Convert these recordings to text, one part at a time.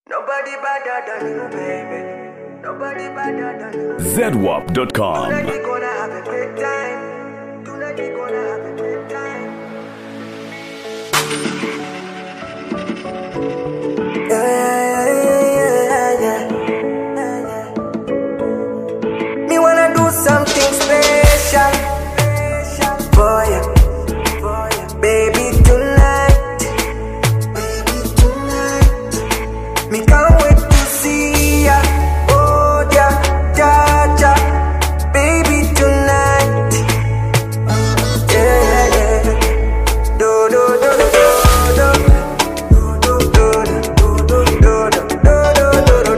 Nobody better than you, baby. Nobody better than you. ZWAP.com. Tonight we gonna have a great time. Tonight we gonna have a great time. Yeah. Me wanna do something special for you, baby, tonight. Me can't wait to see ya. Oh, ja, baby, tonight. Yeah. Do, do, do, do, do, do, do, do, do, do, do, do, do,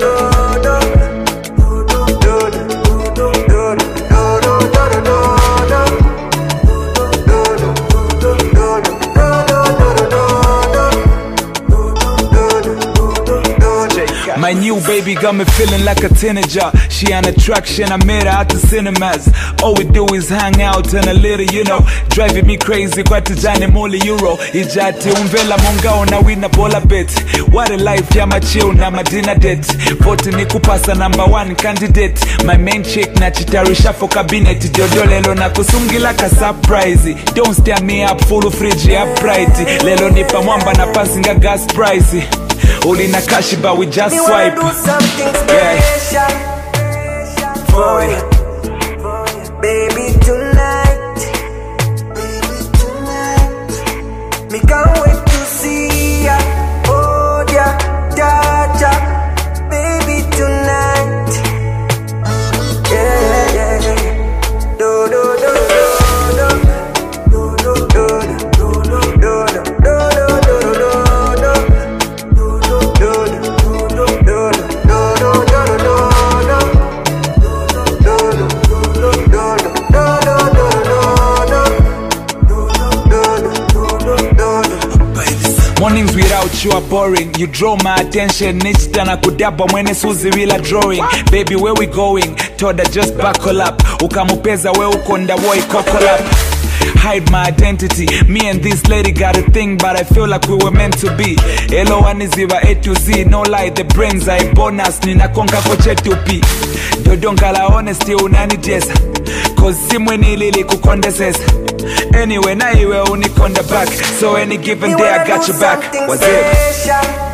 My new baby got me feeling like a teenager. She an attraction, I met her at the cinemas. All we do is hang out and a little, driving me crazy, kwa tijani moli euro. Ijati umvela mongao na wina bola bet. What a life ya machill na madina date. Vote ni kupasa #1 candidate. My main chick na chitarisha for cabinet. Jojo lelo na kusungila ka surprise. Don't stare me up full fridge ya bright. Lelo nipa mwamba na passinga gas price. Only na cash but we just me swipe. wanna do something special for you, baby, tonight. Me can't wait to see ya. Oh, ja, baby, tonight. Yeah. Do, do, do, do, do, do, do, do, do, do, Mornings without you are boring. You draw my attention each time I could daba mwene suzi wila drawing. Baby, where we going? Told her just buckle up. Ukamupeza we ukonda boy couple up. Hide my identity. Me and this lady got a thing, but I feel like we were meant to be. Hello, Aniziva A to Z. No lie, the brains are a bonus. Nina konka koche tupi. Dodonka la honesty unani jesa. Cause simweni lili kukondesesa. Anyway, na iwe unikonda back. So any given day I got your back. What's it?